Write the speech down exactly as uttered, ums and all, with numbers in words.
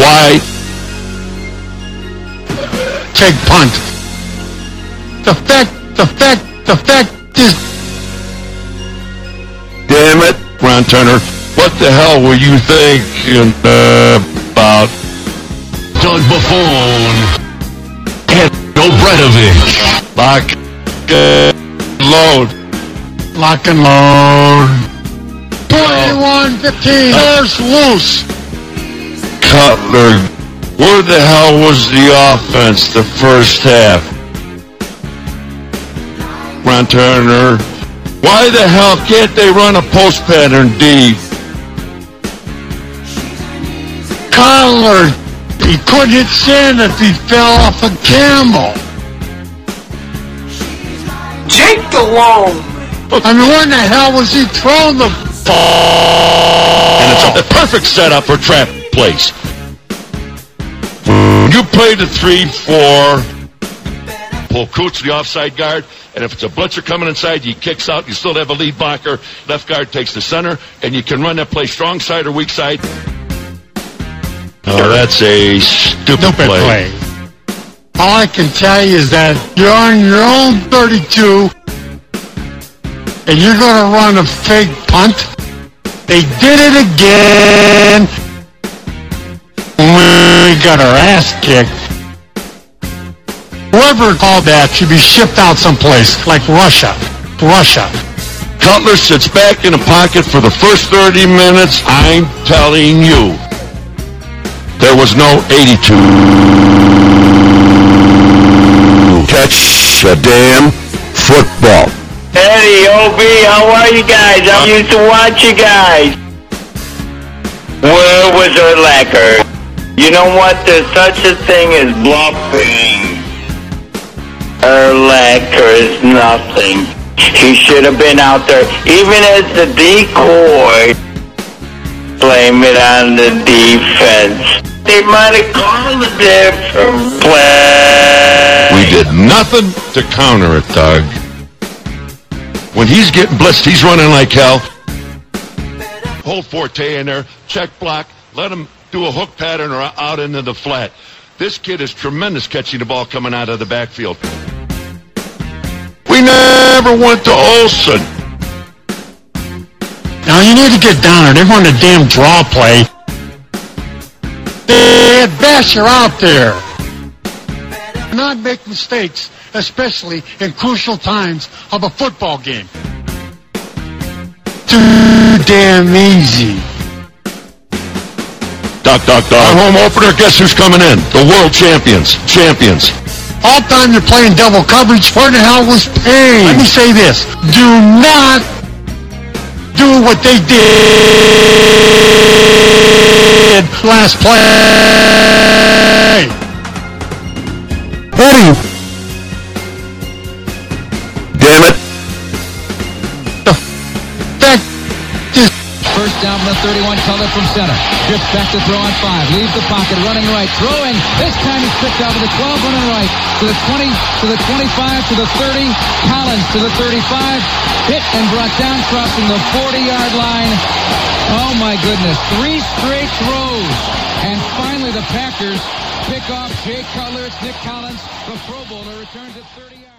Why? Take punt. The fact, the fact, the fact is... Damn it, Ron Turner. What the hell were you thinking uh, about? Doug Buffon and Obradovic. Lock and load. Lock and load. twenty-one fifteen. Doors loose. Cutler. Where the hell was the offense the first half? Ron Turner. Why the hell can't they run a post pattern D? Cutler. He couldn't hit sand if he fell off a camel. Jake Delhomme. I mean, when the hell was he throwing the ball? And it's a perfect setup for trap plays. You play the three four, pull Coots, the offside guard, and if it's a blitzer coming inside, he kicks out, you still have a lead blocker, left guard takes the center, and you can run that play strong side or weak side. Oh, that's a stupid, Stupid play. play. All I can tell you is that you're on your own thirty-two, and you're going to run a fake punt. They did it again. We got our ass kicked. Whoever called that should be shipped out someplace, like Russia. Russia. Cutler sits back in the pocket for the first thirty minutes. I'm telling you, there was no eighty-two. Catch a damn football. Eddie, O B, how are you guys? I used to watch you guys. Where was Urlacher? You know what? There's such a thing as bluffing. Urlacher is nothing. He should have been out there, even as the decoy. Blame it on the defense. They might have called a different play. We did nothing to counter it, Doug. When he's getting blitzed, he's running like hell. Hold Forte in there, check block, let him do a hook pattern or out into the flat. This kid is tremendous catching the ball coming out of the backfield. We never went to Olsen. Now you need to get down there. They run a damn draw play. They had Basher out there. Not make mistakes, especially in crucial times of a football game. Too damn easy. Duck, duck, duck. Our home opener, guess who's coming in? The world champions. Champions. All time you're playing double coverage, where the hell was Payne? Let me say this. Do not do what they did last play. Eddie. Damn it. The fact is... First down from the thirty-one, Cutler from center. Drifts back to throw on five. Leaves the pocket, running right. Throwing. This time he's picked out to the twelve, running right. To the twenty, to the twenty-five, to the thirty. Collins to the thirty-five. Hit and brought down, crossing the forty-yard line. Oh, my goodness. Three straight throws. And finally the Packers pick off Jay Cutler. It's Nick Collins, the Pro Bowler, returns at thirty yards.